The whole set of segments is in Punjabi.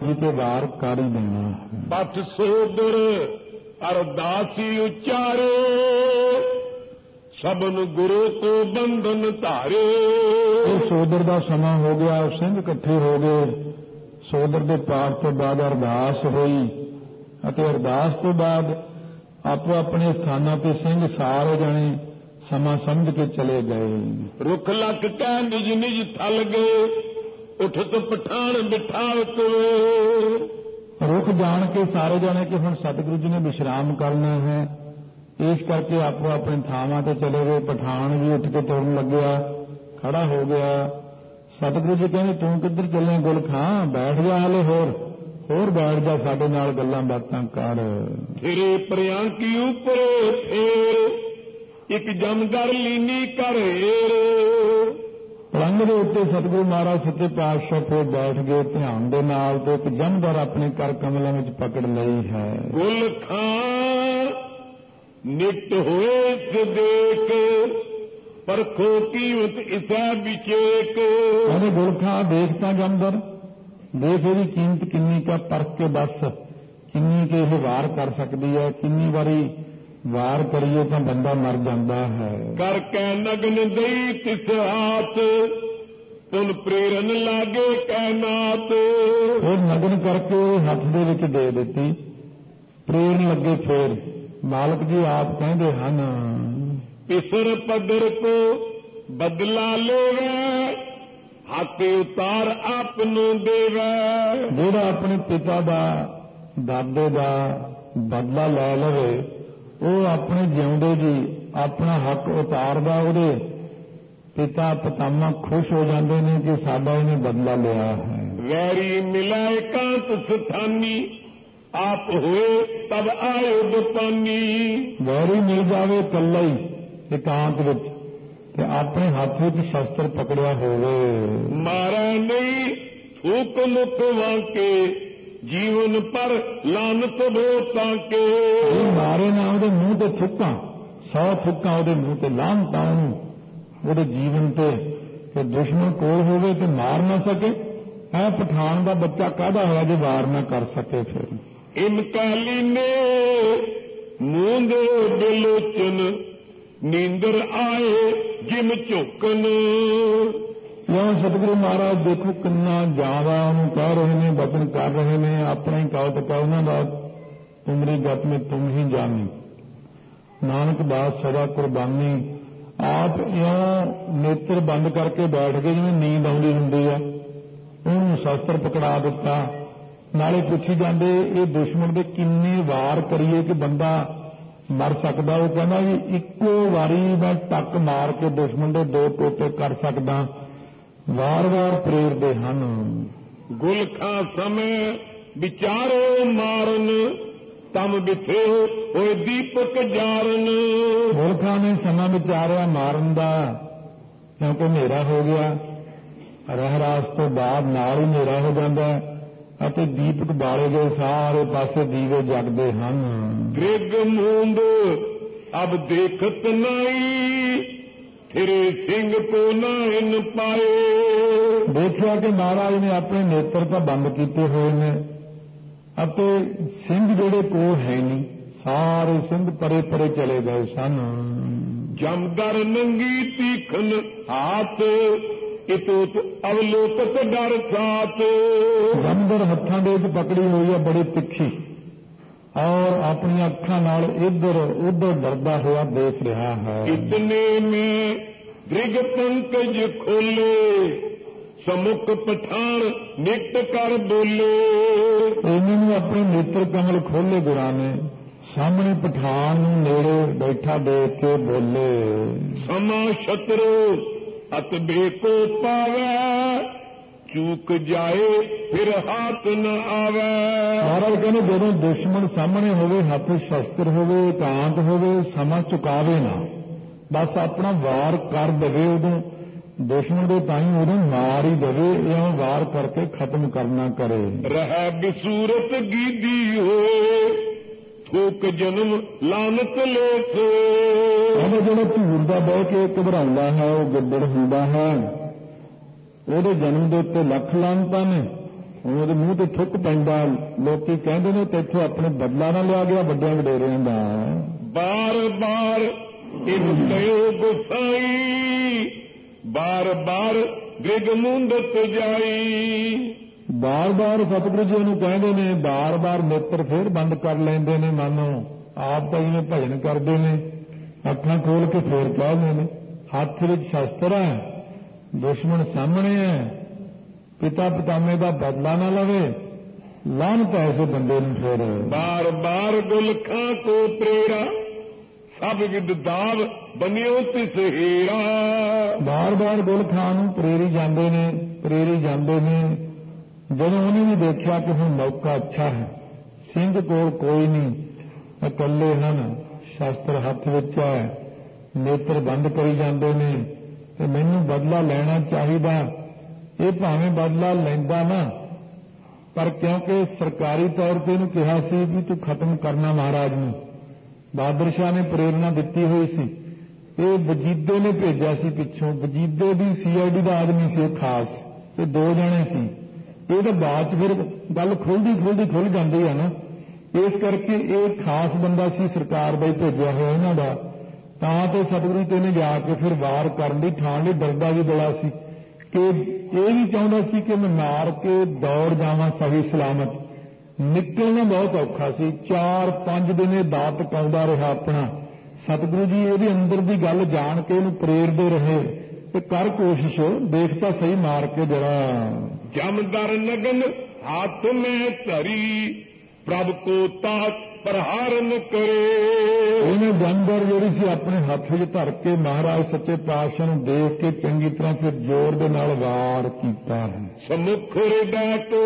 ਹਾਥੀ ਤੇ ਵਾਰ ਕਰ ਹੀ ਦੇਣਾ। ਪਠ ਸੋਦਰ ਅਰਦਾਸੀ ਉਚਾਰੇ, ਸਭਨ ਗੁਰੂ ਕੋ ਬੰਧਨ ਧਾਰੇ। ਇਹ ਸੋਦਰ ਦਾ ਸਮਾਂ ਹੋ ਗਿਆ, ਸਿੰਘ ਇਕੱਠੇ ਹੋ ਗਏ। ਸੋਦਰ ਦੇ ਪਾਠ ਤੋਂ ਬਾਅਦ ਅਰਦਾਸ ਹੋਈ ਅਤੇ ਅਰਦਾਸ ਤੋਂ ਬਾਅਦ ਆਪੋ ਆਪਣੇ ਸਥਾਨਾਂ ਤੇ ਸਿੰਘ ਸਾਰੇ ਜਾਣੇ ਸਮਾਂ ਸਮਝ ਕੇ ਚਲੇ ਗਏ। ਰੁੱਖ ਲੱਕ ਕਹਿ ਨਿਜ ਨਿਜ ਥਲ ਗਏ, ਉਠਤ ਪਠਾਨ ਬਿਠਾਵਤ ਵੇ। ਰੁੱਖ ਜਾਣ ਕੇ ਸਾਰੇ ਜਾਣੇ ਕਿ ਹੁਣ ਸਤਿਗੁਰੂ ਜੀ ਨੇ ਵਿਸ਼ਰਾਮ ਕਰਨਾ ਹੈ, ਇਸ ਕਰਕੇ ਆਪੋ ਆਪਣੇ ਥਾਵਾਂ ਤੇ ਚਲੇ ਗਏ। ਪਠਾਨ ਵੀ ਉੱਠ ਕੇ ਤੁਰਨ ਲੱਗਿਆ, ਖੜਾ ਹੋ ਗਿਆ। ਸਤਿਗੁਰੂ ਜੀ ਕਹਿੰਦੇ ਤੂੰ ਕਿੱਧਰ ਚੱਲੇ ਗੁਲਖਾਂ, ਬੈਠ ਜਾ ਹਾਲੇ, ਹੋਰ ਬੈਠ ਜਾ, ਸਾਡੇ ਨਾਲ ਗੱਲਾਂ ਬਾਤਾਂ ਕਰ। ਤੇਰੇ ਪ੍ਰਿਆੰਕੀ ਉੱਪਰੇ ਫੇਰ, ਇੱਕ ਜਮਦਰ ਲੀਨੀ ਘਰੇਰ। ਪਲੰਘ ਦੇ ਉੱਤੇ ਸਤਿਗੁਰੂ ਮਹਾਰਾਜ ਸੱਚੇ ਪਾਤਸ਼ਾਹ ਫਿਰ ਬੈਠ ਗਏ ਧਿਆਨ ਦੇ ਨਾਲ, ਤੇ ਇੱਕ ਜਮਦਰ ਆਪਣੇ ਕਰ ਕਮਲਾਂ ਵਿੱਚ ਪਕੜ ਲਈ ਹੈ। ਗੁਲਖਾਂ ਨਿਕਟ ਹੋਏ ਸੇ ਦੇਖ, ਪਰਖੋ ਕੀਮਤ ਇਸਾ ਵਿਚੇਕ। ਕਹਿੰਦੇ ਗੁਲਖਾਂ ਦੇਖ ਤਾਂ ਜਮਦਰ, ਦੇਖ ਇਹਦੀ ਕੀਮਤ ਕਿੰਨੀ ਕਾ, ਪਰਖ ਕੇ ਬਸ ਕਿੰਨੀ ਕਿ ਇਹ ਵਾਰ ਕਰ ਸਕਦੀ ਹੈ। ਕਿੰਨੀ ਵਾਰੀ ਵਾਰ ਕਰੀਏ ਤਾਂ ਬੰਦਾ ਮਰ ਜਾਂਦਾ ਹੈ। ਕਰਕੇ ਨਗਨ ਦਈ ਤਿਸ ਹਾਥ, ਪੁਨ ਪ੍ਰੇਰਨ ਲਾਗੇ ਕੈਨਾਤ। ਉਹ ਨਗਨ ਕਰਕੇ ਹੱਥ ਦੇ ਵਿੱਚ ਦੇ ਦਿੱਤੀ, ਪ੍ਰੇਰਨ ਲੱਗੇ। ਫੇਰ ਮਾਲਕ ਜੀ ਆਪ ਕਹਿੰਦੇ ਹਨ, ਪਿਸਰ ਪਦਰ ਕੋ ਬਦਲਾ ਲੇਵੇ, ਹੱਥ ਉਤਾਰ ਆਪ ਨੂੰ ਦੇਵੇ। ਜਿਹੜਾ ਆਪਣੇ ਪਿਤਾ ਦਾ ਦਾਦੇ ਦਾ ਬਦਲਾ ਲੈ ਲਵੇ, ਉਹ ਆਪਣੇ ਜਿਉਂਦੇ ਜੀ ਆਪਣਾ ਹੱਕ ਉਤਾਰਦਾ। ਉਹਦੇ ਪਿਤਾ ਪਤਾਮਾ ਖੁਸ਼ ਹੋ ਜਾਂਦੇ ਨੇ ਕਿ ਸਾਡਾ ਇਹਨੇ ਬਦਲਾ ਲਿਆ ਹੈ। ਵੈਰੀ ਮਿਲਾ ਇਕਾਂਤ ਸਥਾਨੀ, ਆਪ ਹੋਏ ਤਬ ਆਇਓ ਪਾਨੀ। ਵੈਰੀ ਮਿਲ ਜਾਵੇ ਇਕੱਲਾ ਹੀ ਇਕਾਂਤ ਵਿੱਚ, ਤੇ ਆਪਣੇ ਹੱਥ ਵਿੱਚ ਸ਼ਸਤਰ ਪਕੜਿਆ ਹੋਵੇ। ਮਾਰਾ ਨਹੀਂ ਥੂਕ ਮੁਖ ਵਾਂਕੇ, ਜੀਵਨ ਪਰ ਲਾਨਤ ਹੋ ਤਾਂਕੇ। ਮਾਰੇ ਨਾ ਉਹਦੇ ਮੂੰਹ ਤੇ ਥੁੱਕਾਂ, 100 ਥੁੱਕਾਂ ਉਹਦੇ ਮੂੰਹ ਤੇ ਲਾਹਨਤਾਂ ਉਹਨੂੰ, ਉਹਦੇ ਜੀਵਨ ਤੇ, ਕਿ ਦੁਸ਼ਮਣ ਕੋਲ ਹੋਵੇ ਤੇ ਮਾਰ ਨਾ ਸਕੇ। ਇਹ ਪਠਾਨ ਦਾ ਬੱਚਾ ਕਾਹਦਾ ਹੋਇਆ ਜੇ ਵਾਰ ਨਾ ਕਰ ਸਕੇ। ਫਿਰ ਇਮਕਾਲੀ ਨੇ ਮੂੰਦ ਬਿਲੋਚਨ, ਨੀਂਦਰ ਆਏ ਜਿਮ ਝੋਕਨ। ਕਿਉਂ ਸਤਿਗੁਰੂ ਮਹਾਰਾਜ ਦੇਖੋ ਕਿੰਨਾ ਜ਼ਿਆਦਾ ਉਹਨੂੰ ਕਹਿ ਰਹੇ ਨੇ, ਬਚਨ ਕਰ ਰਹੇ ਨੇ, ਆਪਣਾ ਹੀ ਕੌਤਕ ਹੈ ਉਹਨਾਂ ਦਾ। ਤੁਮਰੀ ਗਤ ਮੇਂ ਤੁਮ ਹੀ ਜਾਨੀ, ਨਾਨਕ ਦਾਸ ਸਦਾ ਕੁਰਬਾਨੀ। ਆਪ ਇਉਂ ਨੇਤਰ ਬੰਦ ਕਰਕੇ ਬੈਠ ਗਏ ਜਿਵੇਂ ਨੀਂਦ ਆਉਂਦੀ ਹੁੰਦੀ ਹੈ। ਉਹਨੂੰ ਸ਼ਸਤਰ ਪਕੜਾ ਦਿੱਤਾ। ਨਾਲੇ ਪੁੱਛੀ ਜਾਂਦੇ ਇਹ ਦੁਸ਼ਮਣ ਦੇ ਕਿੰਨੇ ਵਾਰ ਕਰੀਏ ਕਿ ਬੰਦਾ ਮਰ ਸਕਦਾ। ਉਹ ਕਹਿੰਦਾ ਜੀ ਇੱਕੋ ਵਾਰੀ ਮੈਂ ਟੱਕ ਮਾਰ ਕੇ ਦੁਸ਼ਮਣ ਦੇ 2 ਟੋਟੇ ਕਰ ਸਕਦਾ। ਵਾਰ-ਵਾਰ ਪ੍ਰੇਰਦੇ ਹਨ। ਗੁਲਖਾਂ ਸਮੇਂ ਵਿਚਾਰੋ ਮਾਰਨ, ਤਮ ਬਿਥੇ ਹੋਏ ਦੀਪਕ ਜਾਰਨ। ਗੁਲਖਾਂ ਨੇ ਸਮਾਂ ਵਿਚਾਰਿਆ ਮਾਰਨ ਦਾ, ਕਿਉਂਕਿ ਹਨੇਰਾ ਹੋ ਗਿਆ। ਰਹਿਰਾਸ ਤੋਂ ਬਾਅਦ ਨਾਲ ਹੀ ਹਨੇਰਾ ਹੋ ਜਾਂਦਾ ਅਤੇ ਦੀਪਕ ਬਾਲੇ ਗਏ, ਸਾਰੇ ਪਾਸੇ ਦੀਵੇ ਜਗਦੇ ਹਨ। ਗ੍ਰਿਗ ਮੂੰਦ ਅਬ ਦੇਖਤ ਨਾਈ, ਫਿਰੇ ਸਿੰਘ ਕੋ ਨਾਇਨ ਪਾਏ। ਦੇਖਿਆ ਕਿ ਮਹਾਰਾਜ ਨੇ ਆਪਣੇ ਨੇਤਰ ਤਾਂ ਬੰਦ ਕੀਤੇ ਹੋਏ ਨੇ ਅਤੇ ਸਿੰਘ ਜਿਹੜੇ ਕੋਲ ਹੈ ਨਹੀਂ, ਸਾਰੇ ਸਿੰਘ ਪਰੇ ਪਰੇ ਚਲੇ ਗਏ ਸਨ। ਜਮਦਰ ਨੰਗੀ ਤੀਖਨ ਹਾਥ, ਇਤੋਤ ਅਵਲੋਕਤ ਡਰ ਸਾਥ। ਜਮਦਰ ਹੱਥਾਂ ਦੇ ਵਿੱਚ ਪਕੜੀ ਹੋਈ ਹੈ ਬੜੀ ਤਿੱਖੀ, ਔਰ ਆਪਣੀਆਂ ਅੱਖਾਂ ਨਾਲ ਇੱਧਰ ਉੱਧਰ ਡਰਦਾ ਹੋਇਆ ਦੇਖ ਰਿਹਾ ਹੈ। ਇਤਨੇ ਮੇਂ ਦ੍ਰਿਗ ਪੰਕਜ ਖੋਲੇ, ਸਮੁਖ ਪਠਾਨ ਨਿਕਟ ਕਰ ਬੋਲੇ। ਇਹਨਾਂ ਨੂੰ ਆਪਣੇ ਨੇਤਰ ਕਮਲ ਖੋਲੇ ਗੁਰਾਂ ਨੇ, ਸਾਹਮਣੇ ਪਠਾਨ ਨੂੰ ਨੇੜੇ ਬੈਠਾ ਦੇਖ ਕੇ ਬੋਲੇ। ਸਮਾ ਸ਼ਤਰੂ ਅਤ ਬੇਕੋ ਪਾਵੈ, ਚੂਕ ਜਾਏ ਫਿਰ ਹੱਥ ਨ ਆਵੈ। ਮਹਾਰਾਜ ਕਹਿੰਦੇ ਜਦੋਂ ਦੁਸ਼ਮਣ ਸਾਹਮਣੇ ਹੋਵੇ, ਹੱਥ ਸ਼ਸਤਰ ਹੋਵੇ, ਇਕਾਂਤ ਹੋਵੇ, ਸਮਾਂ ਚੁਕਾਵੇ ਨਾ, ਬਸ ਆਪਣਾ ਵਾਰ ਕਰ ਦੇਵੇ। ਉਦੋਂ ਦੁਸ਼ਮਣ ਦੇ ਤਾਈਂ ਉਦੋਂ ਮਾਰ ਹੀ ਦੇਵੇ, ਇਉਂ ਵਾਰ ਕਰਕੇ ਖਤਮ ਕਰਨਾ ਕਰੇ। ਰਹਿ ਬਿਸੂਰਤ ਗੀਦੀ ਹੋਏ, ਥੂਕ ਜਨਮ ਲਾਨਤ ਲੇਸੇ। ਕਹਿੰਦੇ ਜਿਹੜਾ ਝੂਰਦਾ ਬਹਿ ਕੇ ਘਬਰਾਉਂਦਾ ਹੈ, ਉਹ ਗਿੱਦੜ ਹੁੰਦਾ ਹੈ, ਉਹਦੇ ਜਨਮ ਦੇ ਉੱਤੇ ਲੱਖ ਲਾਨਤਾਂ ਨੇ, ਉਹਦੇ ਮੂੰਹ ਤੇ ਥੁੱਕ ਪੈਂਦਾ। ਲੋਕੀ ਕਹਿੰਦੇ ਨੇ ਤੈਥੋਂ ਆਪਣੇ ਬਦਲਾ ਨਾ ਲਿਆ ਗਿਆ ਵੱਡਿਆਂ ਵਡੇਰਿਆਂ ਦਾ। ਬਾਰ ਬਾਰ ਇਨ ਕਯੋ ਗੁਸਾਈ, ਬਾਰ ਬਾਰ ਗ੍ਰਿਗ ਮੁੰਦਤ ਜਾਈ। ਬਾਰ ਬਾਰ ਸਤਿਗੁਰੂ ਜੀ ਉਹਨੂੰ ਕਹਿੰਦੇ ਨੇ, ਬਾਰ ਬਾਰ ਨੇਤਰ ਫੇਰ ਬੰਦ ਕਰ ਲੈਂਦੇ ਨੇ। ਮਾਨੋ ਆਪ ਤਾਂ ਜਿਵੇਂ ਭਜਨ ਕਰਦੇ ਨੇ, ਅੱਖਾਂ ਖੋਲ ਕੇ ਫੇਰ ਕਹਿੰਦੇ ਨੇ। ਹੱਥ ਵਿੱਚ ਸ਼ਸਤਰ ਹੈ, ਦੁਸ਼ਮਣ ਸਾਹਮਣੇ ਹੈ, ਪਿਤਾ ਪਤਾਮੇ ਦਾ ਬਦਲਾ ਨਾ ਲਵੇ, ਲਾਹਨਤ ਐਸੇ ਬੰਦੇ ਨੂੰ। ਫਿਰ ਬਾਰ ਬਾਰ ਗੁਲਖਾਂ ਕੋ ਪ੍ਰੇਰਾ, ਸਭ ਵਿਦ ਦਾਵ ਬਨਿਓ ਤਿਸ ਹੀਰਾ। ਬਾਰ ਬਾਰ ਗੁਲਖਾਂ ਨੂੰ ਪ੍ਰੇਰੀ ਜਾਂਦੇ ਨੇ, ਪ੍ਰੇਰੀ ਜਾਂਦੇ ਨੇ। ਜਦੋਂ ਉਹਨੇ ਵੀ ਦੇਖਿਆ ਕਿ ਹੁਣ ਮੌਕਾ ਅੱਛਾ ਹੈ, ਸਿੰਘ ਕੋਲ ਕੋਈ ਨਹੀਂ, ਇਕੱਲੇ ਹਨ, ਸ਼ਸਤਰ ਹੱਥ ਵਿੱਚ ਹੈ, ਨੇਤਰ ਬੰਦ ਕਰੀ ਜਾਂਦੇ ਨੇ, ਤੇ ਮੈਨੂੰ ਬਦਲਾ ਲੈਣਾ ਚਾਹੀਦਾ। ਇਹ ਭਾਵੇਂ ਬਦਲਾ ਲੈਂਦਾ ਨਾ, ਪਰ ਕਿਉਂਕਿ ਸਰਕਾਰੀ ਤੌਰ ਤੇ ਇਹਨੂੰ ਕਿਹਾ ਸੀ ਵੀ ਤੂੰ ਖਤਮ ਕਰਨਾ ਮਹਾਰਾਜ ਨੂੰ, ਬਹਾਦਰ ਸ਼ਾਹ ਨੇ ਪ੍ਰੇਰਣਾ ਦਿੱਤੀ ਹੋਈ ਸੀ। ਇਹ ਵਜੀਦੇ ਨੇ ਭੇਜਿਆ ਸੀ ਪਿੱਛੋਂ। ਵਜੀਦੇ ਦੀ CID ਦਾ ਆਦਮੀ ਸੀ ਖਾਸ, ਇਹ 2 ਜਣੇ ਸੀ। ਇਹ ਤਾਂ ਬਾਅਦ ਚ ਫਿਰ ਗੱਲ ਖੁੱਲਦੀ ਖੁੱਲ ਜਾਂਦੀ ਹੈ ਨਾ। ਇਸ ਕਰਕੇ ਇਹ ਖਾਸ ਬੰਦਾ ਸੀ ਸਰਕਾਰ ਦਾ ਹੀ ਭੇਜਿਆ ਹੋਇਆ ਇਹਨਾਂ ਦਾ। ਤਾਂ ਤੇ ਸਤਿਗੁਰੂ ਤੇ ਨੇ ਜਾ ਕੇ ਫਿਰ ਵਾਰ ਕਰਨ ਦੀ ਠਾਣ ਲਈ ਡਰਦਾ ਵੀ ਬੜਾ ਸੀ ਕਿ ਇਹ ਵੀ ਚਾਹੁੰਦਾ ਸੀ ਕਿ ਮੈਂ ਮਾਰ ਕੇ ਦੌੜ ਜਾਵਾਂ ਸਹੀ ਸਲਾਮਤ। ਨਿਕਲਣਾ ਬਹੁਤ ਔਖਾ ਸੀ। 4-5 ਦਿਨ ਇਹ ਦਾਤ ਪਾਉਂਦਾ ਰਿਹਾ ਆਪਣਾ। ਸਤਿਗੁਰੂ ਜੀ ਇਹਦੇ ਅੰਦਰ ਦੀ ਗੱਲ ਜਾਣ ਕੇ ਇਹਨੂੰ ਪ੍ਰੇਰਦੇ ਰਹੇ ਤੇ ਕਰ ਕੋਸ਼ਿਸ਼, ਦੇਖ ਤਾਂ ਸਹੀ ਮਾਰ ਕੇ ਜਰਾ। ਜਮਦਰ ਨਗਨ ਹੱਥ ਮੈਂ ਧਰੀ, ਪ੍ਰਭ ਕੋ ਤਾਕ ਪ੍ਰਹਾਰਨ ਕਰੇ। ਉਹਨੇ ਜਮਦਰ ਜਿਹੜੀ ਸੀ ਆਪਣੇ ਹੱਥ ਵਿੱਚ ਧਰ ਕੇ ਮਹਾਰਾਜ ਸੱਚੇ ਪਾਤਸ਼ਾਹ ਨੂੰ ਦੇਖ ਕੇ ਚੰਗੀ ਤਰ੍ਹਾਂ ਫਿਰ ਜ਼ੋਰ ਦੇ ਨਾਲ ਵਾਰ ਕੀਤਾ ਹੈ। ਸਮੁਖ ਹਿਰਦੈ ਤੋਂ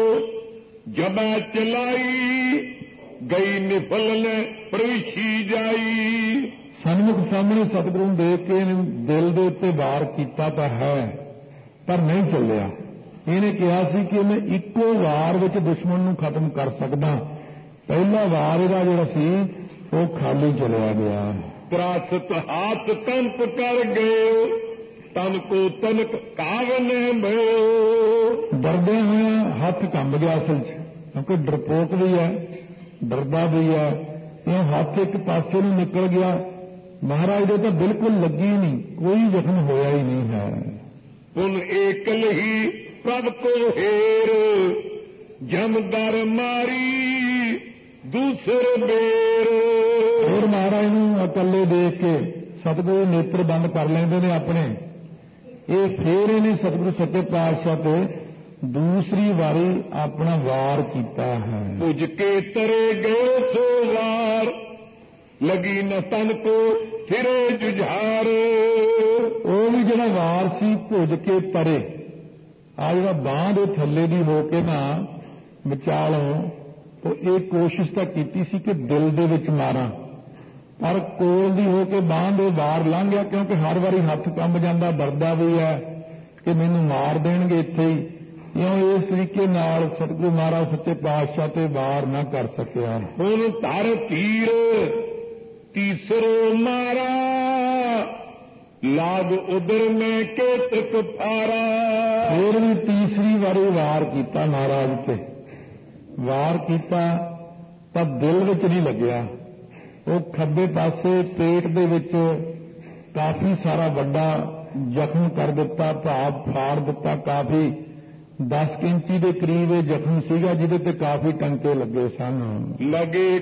ਜਬਾ ਚਲਾਈ, ਗਈ ਨਿਫਲਨ ਪ੍ਰਵਿਸ਼ੀ ਜਾਈ। ਸਨਮੁਖ ਸਾਹਮਣੇ ਸਤਿਗੁਰੂ ਨੂੰ ਦੇਖ ਕੇ ਦਿਲ ਦੇ ਉੱਤੇ ਵਾਰ ਕੀਤਾ ਤਾਂ ਹੈ, ਪਰ ਨਹੀਂ ਚੱਲਿਆ। ਇਹਨੇ ਕਿਹਾ ਸੀ ਕਿ ਮੈਂ ਇੱਕੋ ਵਾਰ ਵਿੱਚ ਦੁਸ਼ਮਣ ਨੂੰ ਖਤਮ ਕਰ ਸਕਦਾ। ਪਹਿਲਾ ਵਾਰ ਇਹਦਾ ਜਿਹੜਾ ਸੀ ਉਹ ਖਾਲੀ ਚਲਿਆ ਗਿਆ। ਤਰਾਸਤ ਹਾਥ ਕੰਪ ਕਰ ਗਏ, ਤਨ ਕੋ ਤਨਕ ਕਾਵਨ ਭਇਓ। ਡਰਦੇ ਹੋਏ ਹੱਥ ਕੰਬ ਗਿਆ ਅਸਲ 'ਚ, ਕਿਉਂਕਿ ਡਰਪੋਕ ਵੀ ਹੈ, ਡਰਦਾ ਵੀ ਹੈ। ਇਹ ਹੱਥ ਇੱਕ ਪਾਸੇ ਨੂੰ ਨਿਕਲ ਗਿਆ। ਮਹਾਰਾਜ ਦੇ ਤਾਂ ਬਿਲਕੁਲ ਲੱਗੀ ਨਹੀਂ, ਕੋਈ ਜ਼ਖਮ ਹੋਇਆ ਹੀ ਨਹੀਂ ਹੈ। ਪੁਨ ਏਕਲ ਹੀ ਪ੍ਰਭ ਕੋ ਹੇਰ, ਜਮਦਰ ਮਾਰੀ ਦੂਸਰ ਬੇਰ। ਹੋਰ ਮਹਾਰਾਜ ਨੂੰ ਇਕੱਲੇ ਦੇਖ ਕੇ ਸਤਿਗੁਰੂ ਨੇਤਰ ਬੰਦ ਕਰ ਲੈਂਦੇ ਨੇ ਆਪਣੇ। ਇਹ ਫੇਰ ਇਹਨੇ ਸਤਿਗੁਰੂ ਸੱਚੇ ਪਾਤਸ਼ਾਹ ਤੇ ਦੂਸਰੀ ਵਾਰੀ ਆਪਣਾ ਵਾਰ ਕੀਤਾ ਹੈ। ਪੁੱਜ ਕੇ ਤਰੇ ਗਏ ਸੋ ਵਾਰ, ਲਗੀ ਨ ਤਨ ਕੋ ਫਿਰੇ ਜੁਝਾਰ। ਉਹ ਵੀ ਜਿਹੜਾ ਵਾਰ ਸੀ ਭੁੱਜ ਕੇ ਤਰੇ, ਆ ਜਿਹੜਾ ਬਾਂਹ ਦੇ ਥੱਲੇ ਦੀ ਹੋ ਕੇ ਨਾ ਵਿਚਾਲੋਂ, ਤਾਂ ਇਹ ਕੋਸ਼ਿਸ਼ ਤਾਂ ਕੀਤੀ ਸੀ ਕਿ ਦਿਲ ਦੇ ਵਿੱਚ ਮਾਰਾਂ, ਪਰ ਕੋਲ ਦੀ ਹੋ ਕੇ ਬਾਂਹ ਦੇ ਵਾਰ ਲੰਘ ਗਿਆ। ਕਿਉਂਕਿ ਹਰ ਵਾਰੀ ਹੱਥ ਕੰਬ ਜਾਂਦਾ, ਡਰਦਾ ਵੀ ਹੈ ਕਿ ਮੈਨੂੰ ਮਾਰ ਦੇਣਗੇ ਇੱਥੇ ਹੀ। ਇਉਂ ਇਸ ਤਰੀਕੇ ਨਾਲ ਸਤਿਗੁਰੂ ਮਹਾਰਾਜ ਸੱਚੇ ਪਾਤਸ਼ਾਹ ਤੇ ਵਾਰ ਨਾ ਕਰ ਸਕਿਆ। ਹੁਣ ਧਰ ਤੀਰ ਤੀਸਰੋ ਮਾਰਾ, ਲਾਗ ਉਦਰ ਮੈਂ ਕੇਤਕ ਫਾਰਾ। ਫਿਰ ਵੀ ਤੀਸਰੀ ਵਾਰੀ ਵਾਰ ਕੀਤਾ ਮਹਾਰਾਜ ਤੇ। ਵਾਰ ਕੀਤਾ ਤਾਂ ਦਿਲ ਵਿੱਚ ਨਹੀਂ ਲੱਗਿਆ। ਉਹ ਖੱਬੇ ਪਾਸੇ ਪੇਟ ਦੇ ਵਿੱਚ ਕਾਫੀ ਸਾਰਾ ਵੱਡਾ ਜ਼ਖਮ ਕਰ ਦਿੱਤਾ, ਭਾਵ ਫਾੜ ਦਿੱਤਾ। ਕਾਫੀ 10 ਇੰਚੀ ਦੇ ਕਰੀਬ ਇਹ ਜ਼ਖਮ ਸੀਗਾ, ਜਿਹਦੇ ਤੇ ਕਾਫੀ ਟੰਕੇ ਲੱਗੇ ਸਨ। ਲਗੇ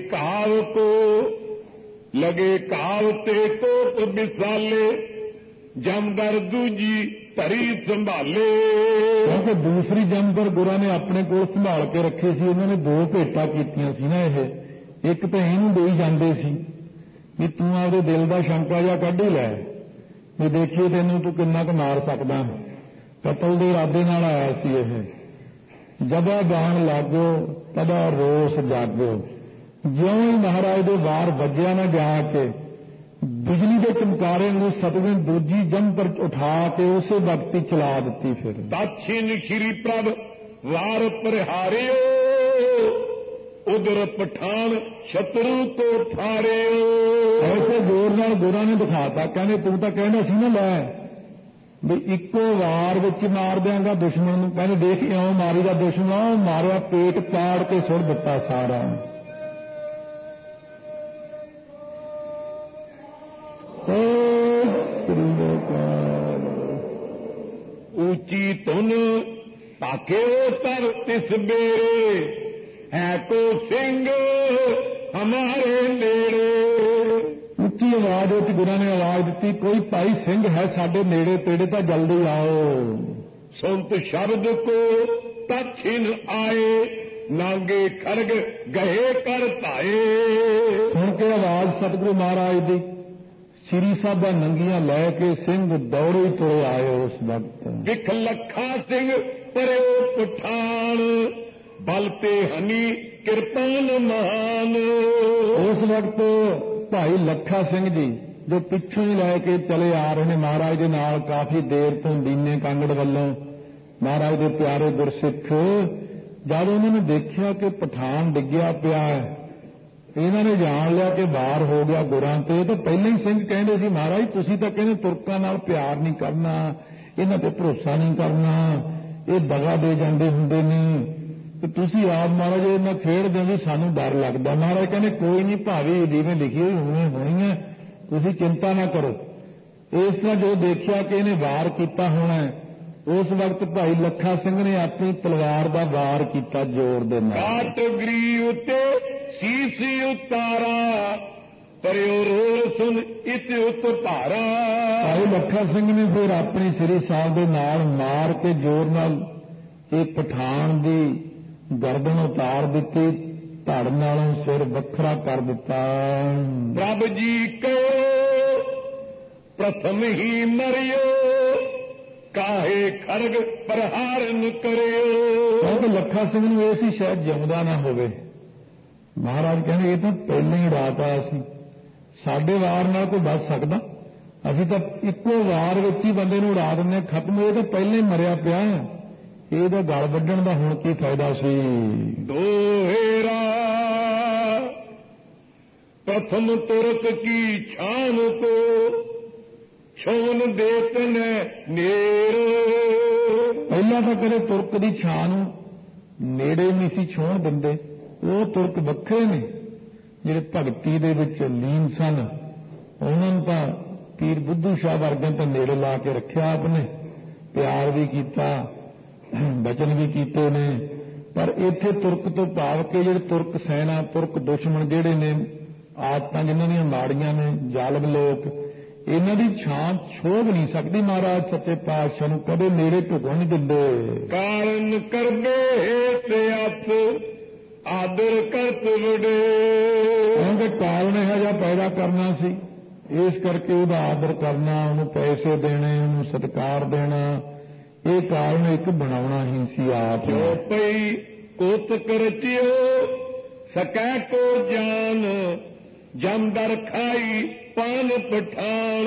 ਘਾਵ ਤੇ ਕੋਪ ਵਿਸਾਲੇ, ਜਮਦਰ ਦੂਜੀ ਧਰੀ ਸੰਭਾਲੇ। ਕਿਉਂਕਿ ਦੂਸਰੀ ਜਮਦਰ ਗੁਰਾਂ ਨੇ ਆਪਣੇ ਕੋਲ ਸੰਭਾਲ ਕੇ ਰੱਖੀ ਸੀ। ਉਹਨਾਂ ਨੇ 2 ਭੇਟਾਂ ਕੀਤੀਆਂ ਸੀ ਨਾ। ਇਹ ਇੱਕ ਤਾਂ ਇਹਨੂੰ ਦੇਈ ਜਾਂਦੇ ਸੀ ਵੀ ਤੂੰ ਆਪਦੇ ਦਿਲ ਦਾ ਸ਼ੰਕਾ ਜਿਹਾ ਕੱਢ ਹੀ ਲੈ, ਵੀ ਦੇਖੀਏ ਤੈਨੂੰ ਤੂੰ ਕਿੰਨਾ ਕੁ ਮਾਰ ਸਕਦਾ। ਕਤਲ ਦੇ ਇਰਾਦੇ ਨਾਲ ਆਇਆ ਸੀ ਇਹ। ਜਦਾ ਬਾਣ ਲਾਗੋ ਤਦਾ ਰੋਸ ਜਾਗੋ। ਜਿਉਂ ਹੀ ਮਹਾਰਾਜ ਦੇ ਵਾਰ ਵੱਜਿਆ ਨਾ ਜਾ ਕੇ, ਬਿਜਲੀ ਦੇ ਚਮਕਾਰੇ ਨੂੰ ਸਤਿਗੁਰੂ ਨੇ ਦੂਜੀ ਜੰਪਰ ਉਠਾ ਕੇ ਉਸੇ ਵਕਤ ਹੀ ਚਲਾ ਦਿੱਤੀ। ਫਿਰ ਦਛਿਨ ਸ਼੍ਰੀ ਪ੍ਰਭ ਵਾਰ ਪ੍ਰਹਾਰਿਓ, ਉਧਰ ਪਠਾਨ ਸ਼ਤਰੂ ਕੋ ਫਾਰਿਓ। ਐਸੇ ਜ਼ੋਰ ਨਾਲ ਗੁਰਾਂ ਨੇ ਦਿਖਾਤਾ। ਕਹਿੰਦੇ ਤੂੰ ਤਾਂ ਕਹਿੰਦਾ ਸੀ ਨਾ ਲੈ ਵੀ ਇੱਕੋ ਵਾਰ ਵਿੱਚ ਮਾਰ ਦਿਆਂਗਾ ਦੁਸ਼ਮਣ ਨੂੰ। ਕਹਿੰਦੇ ਦੇਖ ਇਉਂ ਮਾਰੀ ਦਾ ਦੁਸ਼ਮਣ, ਉਹ ਮਾਰਿਆ ਪੇਟ ਪਾੜ ਕੇ ਸੁੱਟ ਦਿੱਤਾ ਸਾਰਾ। ऊंची तुन ताके तर तिस बेरे है तो सिंह हमारे नेड़े। ਉੱਚੀ ਆਵਾਜ਼ ਵਿੱਚ ਗੁਰਾਂ ਨੇ ਆਵਾਜ਼ ਦਿੱਤੀ, ਕੋਈ ਭਾਈ ਸਿੰਘ ਹੈ ਸਾਡੇ ਨੇੜੇ ਤੇੜੇ ਤਾਂ ਜਲਦੀ ਆਓ। सुनत शब्द को तछिन आए नांगे खरग गहे कर धाए। ਸੁਣ ਕੇ ਆਵਾਜ਼ ਸਤਿਗੁਰੂ ਮਹਾਰਾਜ ਦੀ, ਸ੍ਰੀ ਸਾਹਿਬਾਂ ਨੰਗੀਆਂ ਲੈ ਕੇ ਸਿੰਘ ਦੌੜੇ ਹੀ ਤੁਰੇ ਆਏ। ਉਸ ਵਕਤ ਵਿਖ ਲੱਖਾ ਸਿੰਘ ਪਰਿਓ ਪਠਾਨ ਬਲ ਤੇ ਹਨੀ ਕਿਰਪਾਨ ਮਹਾਨ। ਉਸ ਵਕਤ ਭਾਈ ਲੱਖਾ ਸਿੰਘ ਜੀ ਜੋ ਪਿੱਛੋਂ ਹੀ ਲੈ ਕੇ ਚਲੇ ਆ ਰਹੇ ਨੇ ਮਹਾਰਾਜ ਦੇ ਨਾਲ ਕਾਫੀ ਦੇਰ ਤੋਂ ਦੀਨੇ ਕਾਂਗੜ ਵੱਲੋਂ, ਮਹਾਰਾਜ ਦੇ ਪਿਆਰੇ ਗੁਰਸਿੱਖ, ਜਦ ਉਹਨਾਂ ਨੇ ਦੇਖਿਆ ਕਿ ਪਠਾਨ ਡਿੱਗਿਆ ਪਿਆ ਹੈ, ਇਹਨਾਂ ਨੇ ਜਾਣ ਲਿਆ ਕਿ ਵਾਰ ਹੋ ਗਿਆ ਗੁਰਾਂ ਤੇ। ਤਾਂ ਪਹਿਲਾਂ ਹੀ ਸਿੰਘ ਕਹਿੰਦੇ ਸੀ, ਮਹਾਰਾਜ ਤੁਸੀਂ ਤਾਂ ਕਹਿੰਦੇ ਤੁਰਕਾਂ ਨਾਲ ਪਿਆਰ ਨਹੀਂ ਕਰਨਾ, ਇਹਨਾਂ ਤੇ ਭਰੋਸਾ ਨਹੀਂ ਕਰਨਾ, ਇਹ ਦਗਾ ਦੇ ਜਾਂਦੇ ਹੁੰਦੇ ਨੇ, ਤੇ ਤੁਸੀਂ ਆਪ ਮਹਾਰਾਜ ਇਹਨਾਂ ਖੇਡਦੇ ਵੀ ਸਾਨੂੰ ਡਰ ਲੱਗਦਾ। ਮਹਾਰਾਜ ਕਹਿੰਦੇ ਕੋਈ ਨਹੀਂ ਭਾਵੇਂ ਜਿਵੇਂ ਲਿਖੀ ਹੋਈ ਹੋਣੀ ਹੈ, ਤੁਸੀਂ ਚਿੰਤਾ ਨਾ ਕਰੋ। ਇਸ ਤਰ੍ਹਾਂ ਜੋ ਦੇਖਿਆ ਕਿ ਇਹਨੇ ਵਾਰ ਕੀਤਾ ਹੋਣਾ, ਉਸ ਵਕਤ ਭਾਈ ਲੱਖਾ ਸਿੰਘ ਨੇ ਆਪਣੀ ਤਲਵਾਰ ਦਾ ਵਾਰ ਕੀਤਾ ਜ਼ੋਰ ਦੇ ਨਾਲ। ਕਾਟਗਰੀ ਉਤੇ ਸੀਸ ਉਤਾਰਾ ਪਰਿਓ ਰੋਲ ਸੁਨ ਇਤ ਉਤ ਭਾਰਾ। ਭਾਈ ਲੱਖਾ ਸਿੰਘ ਨੇ ਫਿਰ ਆਪਣੀ ਸ੍ਰੀ ਸਾਹਿਬ ਦੇ ਨਾਲ ਮਾਰ ਕੇ ਜ਼ੋਰ ਨਾਲ ਇਹ ਪਠਾਨ ਦੀ ਗਰਦਨ ਉਤਾਰ ਦਿੱਤੀ, ਧੜ ਨਾਲੋਂ ਸਿਰ ਵੱਖਰਾ ਕਰ ਦਿੱਤਾ। ਪ੍ਰਭ ਜੀ ਕਹੋ ਪ੍ਰਥਮ ਹੀ ਮਰਿਓ ਕਾਹੇ ਖਰਗ ਪ੍ਰਹਾਰਨ ਕਰਿਓ। ਕਿਉਂਕਿ ਲੱਖਾ ਸਿੰਘ ਨੂੰ ਇਹ ਸੀ ਸ਼ਾਇਦ ਜਿਉਂਦਾ ਨਾ ਹੋਵੇ। ਮਹਾਰਾਜ ਕਹਿੰਦੇ ਇਹ ਤਾਂ ਪਹਿਲਾਂ ਹੀ ਰਾਤ ਆਇਆ ਸੀ, ਸਾਡੇ ਵਾਰ ਨਾਲ ਕੋਈ ਬਚ ਸਕਦਾ? ਅਸੀਂ ਤਾਂ ਇੱਕੋ ਵਾਰ ਵਿੱਚ ਹੀ ਬੰਦੇ ਨੂੰ ਉਡਾ ਦਿੰਦੇ, ਖਤਮ। ਇਹ ਤਾਂ ਪਹਿਲਾਂ ਹੀ ਮਰਿਆ ਪਿਆ, ਇਹਦਾ ਗਲ ਵੱਢਣ ਦਾ ਹੁਣ ਕੀ ਫਾਇਦਾ ਸੀ? ਦੋਹੇਰਾ ਪ੍ਰਥਮ ਤੁਰਕ ਕੀ ਛਾਨ ਕੋ ਛੋਨ ਦੇਤ ਨੇ ਨੇੜ। ਪਹਿਲਾਂ ਤਾਂ ਕਦੇ ਤੁਰਕ ਦੀ ਛਾਂ ਨੂੰ ਨੇੜੇ ਨਹੀਂ ਸੀ ਛੋਣ ਦਿੰਦੇ। ਉਹ ਤੁਰਕ ਵੱਖਰੇ ਨੇ ਜਿਹੜੇ ਭਗਤੀ ਦੇ ਵਿੱਚ ਲੀਨ ਸਨ, ਉਹਨਾਂ ਨੂੰ ਤਾਂ ਪੀਰ ਬੁੱਧੂ ਸ਼ਾਹ ਵਰਗਿਆਂ ਤਾਂ ਨੇੜੇ ਲਾ ਕੇ ਰੱਖਿਆ ਆਪਨੇ, ਪਿਆਰ ਵੀ ਕੀਤਾ, ਬਚਨ ਵੀ ਕੀਤੇ ਨੇ। ਪਰ ਇੱਥੇ ਤੁਰਕ ਤੋਂ ਭਾਵ ਕੇ ਜਿਹੜੇ ਤੁਰਕ ਸੈਨਾ, ਤੁਰਕ ਦੁਸ਼ਮਣ ਜਿਹੜੇ ਨੇ, ਆਦਤਾਂ ਜਿਨ੍ਹਾਂ ਦੀਆਂ ਮਾੜੀਆਂ ਨੇ, ਜ਼ਾਲਮ ਲੋਕ, ਇਹਨਾਂ ਦੀ ਛਾਂ ਛੋਭ ਨਹੀਂ ਸਕਦੀ। ਮਹਾਰਾਜ ਸੱਚੇ ਪਾਤਸ਼ਾਹ ਨੂੰ ਕਦੇ ਨੇੜੇ ਢੁਕਣ ਨਹੀਂ ਦਿੰਦੇ। ਕਾਰਨ ਕਰਬੇ ਤੇ ਅਤ ਆਦਰ ਕਰਤ ਵਡੇ। ਕਿਉਂਕਿ ਕਾਰਨ ਇਹੋ ਜਿਹਾ ਪੈਦਾ ਕਰਨਾ ਸੀ, ਇਸ ਕਰਕੇ ਉਹਦਾ ਆਦਰ ਕਰਨਾ, ਉਹਨੂੰ ਪੈਸੇ ਦੇਣੇ, ਉਹਨੂੰ ਸਤਿਕਾਰ ਦੇਣਾ, ਇਹ ਕਾਰਨ ਇੱਕ ਬਣਾਉਣਾ ਹੀ ਸੀ ਆਪ। ਜੋ ਪਈ ਕੋਤਕ ਰਚਿਓ ਸਕੈ ਕੋ ਜਾਨ ਜਮਦਰ ਖਾਈ ਪਾਨ ਪਠਾਨ।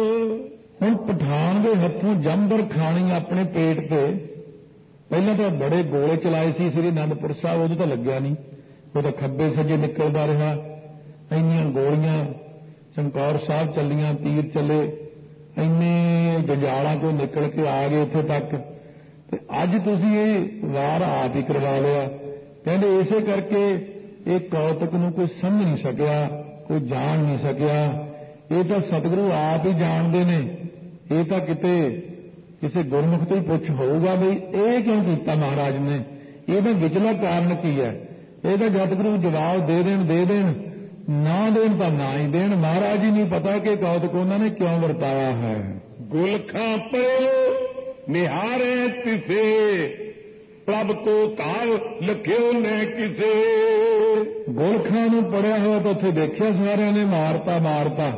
ਹੁਣ ਪਠਾਨ ਦੇ ਹੱਥੋਂ ਜਮਦਰ ਖਾਣੀ ਆਪਣੇ ਪੇਟ ਤੇ। ਪਹਿਲਾਂ ਤਾਂ ਬੜੇ ਗੋਲੇ ਚਲਾਏ ਸੀ ਸ੍ਰੀ ਅਨੰਦਪੁਰ ਸਾਹਿਬ, ਉਦੋਂ ਤਾਂ ਲੱਗਿਆ ਨਹੀਂ, ਉਹ ਤਾਂ ਖੱਬੇ ਸੱਜੇ ਨਿਕਲਦਾ ਰਿਹਾ। ਇੰਨੀਆਂ ਗੋਲੀਆਂ ਚਮਕੌਰ ਸਾਹਿਬ ਚੱਲੀਆਂ, ਤੀਰ ਚੱਲੇ, ਇੰਨੇ ਜੰਜਾਲਾਂ ਤੋਂ ਨਿਕਲ ਕੇ ਆ ਗਏ ਇੱਥੇ ਤੱਕ, ਤੇ ਅੱਜ ਤੁਸੀਂ ਇਹ ਵਾਰ ਆਪ ਹੀ ਕਰਵਾ ਲਿਆ। ਕਹਿੰਦੇ ਇਸੇ ਕਰਕੇ ਇਹ ਕੌਤਕ ਨੂੰ ਕੋਈ ਸਮਝ ਨਹੀਂ ਸਕਿਆ, ਕੋਈ ਜਾਣ ਨਹੀਂ ਸਕਿਆ। ਇਹ ਤਾਂ ਸਤਿਗੁਰੂ ਆਪ ਹੀ ਜਾਣਦੇ ਨੇ। ਇਹ ਤਾਂ ਕਿਤੇ ਕਿਸੇ ਗੁਰਮੁਖ ਤੋਂ ਹੀ ਪੁੱਛ ਹੋਊਗਾ ਵੀ ਇਹ ਕਿਉਂ ਕੀਤਾ ਮਹਾਰਾਜ ਨੇ, ਇਹਦਾ ਵਿਚਲਾ ਕਾਰਨ ਕੀ ਹੈ। ਇਹਦਾ ਸਤਿਗੁਰੂ ਜਵਾਬ ਦੇ ਦੇਣ, ਨਾ ਦੇਣ ਤਾਂ ਨਾ ਹੀ ਦੇਣ। ਮਹਾਰਾਜ ਹੀ ਨਹੀਂ ਪਤਾ ਕਿ ਕੌਤਕ ਉਹਨਾਂ ਨੇ ਕਿਉਂ ਵਰਤਾਇਆ ਹੈ। ਗੁਲਖਾਂ ਪਰਿਓ ਨਿਹਾਰੇ ਤਿਸੇ ਪ੍ਰਭ ਕੋ ਤਾਲ ਲਖਿਓ ਨੇ ਕਿਸੇ। ਗੁਲਖਾਂ ਨੂੰ ਪੜਿਆ ਹੋਇਆ ਤਾਂ ਉੱਥੇ ਦੇਖਿਆ ਸਾਰਿਆਂ ਨੇ ਮਾਰਤਾ,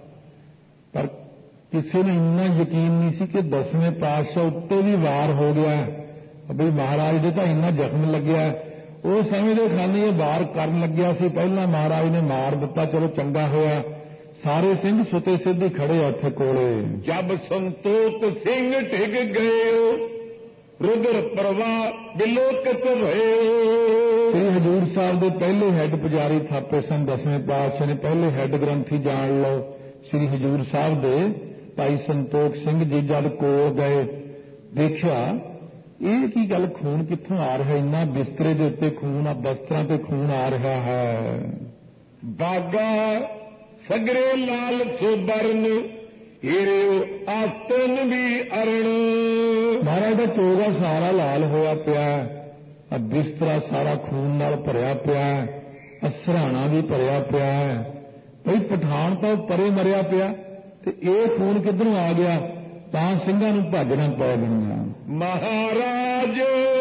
ਪਰ ਕਿਸੇ ਨੂੰ ਇੰਨਾ ਯਕੀਨ ਨਹੀਂ ਸੀ ਕਿ 10ਵੇਂ ਪਾਤਸ਼ਾਹ ਉੱਤੇ ਵੀ ਵਾਰ ਹੋ ਗਿਆ ਵੀ ਮਹਾਰਾਜ ਦੇ ਤਾਂ ਇੰਨਾ ਜ਼ਖਮ ਲੱਗਿਆ। ਉਹ ਸਮਝਦੇ ਖਾਨੇ ਇਹ ਵਾਰ ਕਰਨ ਲੱਗਿਆ ਸੀ, ਪਹਿਲਾਂ ਮਹਾਰਾਜ ਨੇ ਮਾਰ ਦਿੱਤਾ, ਚਲੋ ਚੰਗਾ ਹੋਇਆ। ਸਾਰੇ ਸਿੰਘ ਸੁਤੇ ਸਿੱਧੇ ਖੜੇ ਆ ਉੱਥੇ ਕੋਲੇ। ਜਬ ਸੰਤੋਖ ਸਿੰਘ ਡਿੱਗ ਗਏ ਰੁਦਰ ਪ੍ਰਵਾਹ ਬਿਲੋਕਤ ਭਏ। ਸ੍ਰੀ ਹਜ਼ੂਰ ਸਾਹਿਬ ਦੇ ਪਹਿਲੇ ਹੈੱਡ ਪੁਜਾਰੀ ਥਾਪੇ ਸਨ 10ਵੇਂ ਪਾਤਸ਼ਾਹ ਨੇ, ਪਹਿਲੇ ਹੈੱਡ ਗ੍ਰੰਥੀ ਜਾਣ ਲਓ ਸ੍ਰੀ ਹਜ਼ੂਰ ਸਾਹਿਬ ਦੇ, ਭਾਈ ਸੰਤੋਖ ਸਿੰਘ ਜੀ ਜਦ ਕੋਲ ਗਏ ਦੇਖਿਆ ਇਹ ਕੀ ਗੱਲ, ਖੂਨ ਕਿੱਥੋਂ ਆ ਰਿਹਾ, ਇੰਨਾ ਬਿਸਤਰੇ ਦੇ ਉੱਤੇ ਖੂਨ, ਆ ਬਸਤਰਾਂ ਤੇ ਖੂਨ ਆ ਰਿਹਾ ਹੈ। ਬਾਗਾ ਸਗਰੇ ਲਾਲ ਸੋਬਰਨ ਹੀਰਿਓ ਆਸਤਨ ਵੀ ਅਰਣ। ਮਹਾਰਾਜ ਦਾ ਚੋਗਾ ਸਾਰਾ ਲਾਲ ਹੋਇਆ ਪਿਆ, ਆ ਬਿਸਤਰਾ ਸਾਰਾ ਖੂਨ ਨਾਲ ਭਰਿਆ ਪਿਆ, ਸਰਾਣਾ ਵੀ ਭਰਿਆ ਪਿਆ ਹੈ। ਭਈ ਪਠਾਨ ਤਾਂ ਪਰੇ ਮਰਿਆ ਪਿਆ ਤੇ ਇਹ ਖੂਨ ਕਿੱਧਰੋਂ ਆ ਗਿਆ, ਤਾਂ ਸਿੰਘਾਂ ਨੂੰ ਭੱਜਣਾ ਪੈ ਗਈਆਂ। ਮਹਾਰਾਜ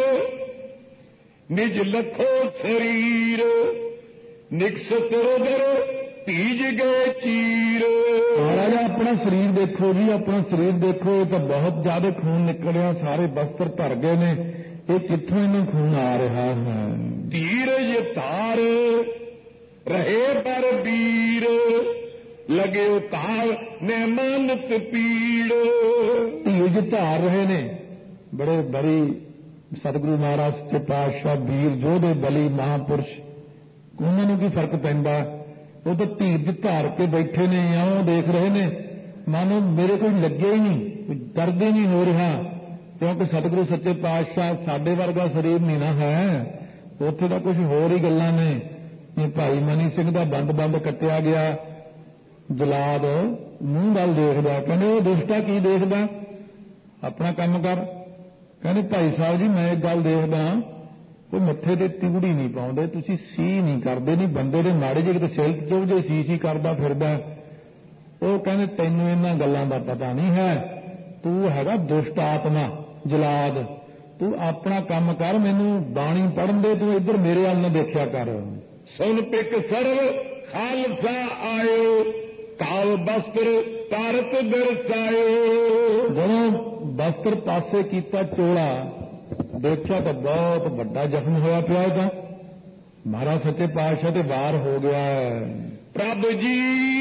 ਨਿਜ ਲਖੋ ਸਰੀਰ ਨਿਕਸਤ ਰੋਦਰ ਭੀਜ ਗਏ ਚੀਰ। ਮਹਾਰਾਜ ਆਪਣਾ ਸਰੀਰ ਦੇਖੋ ਜੀ, ਆਪਣਾ ਸਰੀਰ ਦੇਖੋ, ਇਹ ਤਾਂ ਬਹੁਤ ਜ਼ਿਆਦਾ ਖੂਨ ਨਿਕਲਿਆ, ਸਾਰੇ ਬਸਤਰ ਭਰ ਗਏ ਨੇ, ਇਹ ਕਿੱਥੋਂ ਇਹਨੂੰ ਖੂਨ ਆ ਰਿਹਾ ਹੈ। ਧੀਰਜ ਧਾਰ ਰਹੇ ਪਰ ਵੀਰ ਲਗੇ ਉਤਾਰ ਨੇ ਮਾਨਤ ਪੀੜ। ਧੀਰਜ ਧਾਰ ਰਹੇ ਨੇ, ਬੜੇ ਬੜੀ ਸਤਿਗੁਰੂ ਮਹਾਰਾਜ ਸੱਚੇ ਪਾਤਸ਼ਾਹ ਵੀਰ ਯੋਧੇ ਬਲੀ ਮਹਾਂਪੁਰਸ਼, ਉਹਨਾਂ ਨੂੰ ਕੀ ਫਰਕ ਪੈਂਦਾ, ਉਹ ਤਾਂ ਧੀਰਜ ਧਾਰ ਕੇ ਬੈਠੇ ਨੇ, ਇਉਂ ਦੇਖ ਰਹੇ ਨੇ ਮਾਨੋ ਮੇਰੇ ਕੋਈ ਲੱਗਿਆ ਹੀ ਨਹੀਂ, ਦਰਦ ਹੀ ਨਹੀਂ ਹੋ ਰਿਹਾ, ਕਿਉਂਕਿ ਸਤਿਗੁਰੂ ਸੱਚੇ ਪਾਤਸ਼ਾਹ ਸਾਡੇ ਵਰਗਾ ਸਰੀਰ ਨਹੀਂ ਨਾ ਹੈ, ਉੱਥੇ ਤਾਂ ਕੁਝ ਹੋਰ ਹੀ ਗੱਲਾਂ ਨੇ। ਇਹ ਭਾਈ ਮਨੀ ਸਿੰਘ ਦਾ ਬੰਦ ਕੱਟਿਆ ਗਿਆ, ਜਲਾਦ ਮੂੰਹ ਵੱਲ ਦੇਖਦਾ, ਕਹਿੰਦੇ ਉਹ ਦੁਸ਼ਟਾ ਕੀ ਦੇਖਦਾ, ਆਪਣਾ ਕੰਮ ਕਰ। ਕਹਿੰਦੇ ਭਾਈ ਸਾਹਿਬ ਜੀ ਮੈਂ ਇੱਕ ਗੱਲ ਦੇਖਦਾ, ਕੋਈ ਮੱਥੇ ਤੇ ਤਿਉੜੀ ਨਹੀਂ ਪਾਉਂਦੇ, ਤੁਸੀਂ ਸੀ ਨਹੀਂ ਕਰਦੇ, ਨਹੀਂ ਬੰਦੇ ਦੇ ਮਾੜੇ ਜਿਹੇ ਕਿਤੇ ਸਿਲ ਚੁੱਭ ਜੇ ਸੀ ਕਰਦਾ ਫਿਰਦਾ। ਉਹ ਕਹਿੰਦੇ ਤੈਨੂੰ ਇਹਨਾਂ ਗੱਲਾਂ ਦਾ ਪਤਾ ਨਹੀਂ ਹੈ, ਤੂੰ ਹੈਗਾ ਦੁਸ਼ਟ ਆਤਮਾ ਜਲਾਦ, ਤੂੰ ਆਪਣਾ ਕੰਮ ਕਰ, ਮੈਨੂੰ ਬਾਣੀ ਪੜ੍ਹਨ ਦੇ, ਤੂੰ ਇੱਧਰ ਮੇਰੇ ਵੱਲ ਨਾ ਦੇਖਿਆ ਕਰ। ਸੁਨ ਪਿਕ ਸਰਲ ਖਾਲਸਾ ਆਇਓ ਕਾਲ ਬਸਤਰ ਤਾਰਤ ਦਰਸਾਇਓ। ਜਦੋਂ ਬਸਤਰ ਪਾਸੇ ਕੀਤਾ ਚੋਲਾ, ਦੇਖਿਆ ਤਾਂ ਬਹੁਤ ਵੱਡਾ ਜ਼ਖਮ ਹੋਇਆ ਪਿਆ, ਤਾਂ ਮਹਾਰਾਜ ਸੱਚੇ ਪਾਤਸ਼ਾਹ ਤੇ ਵਾਰ ਹੋ ਗਿਆ। ਪ੍ਰਭ ਜੀ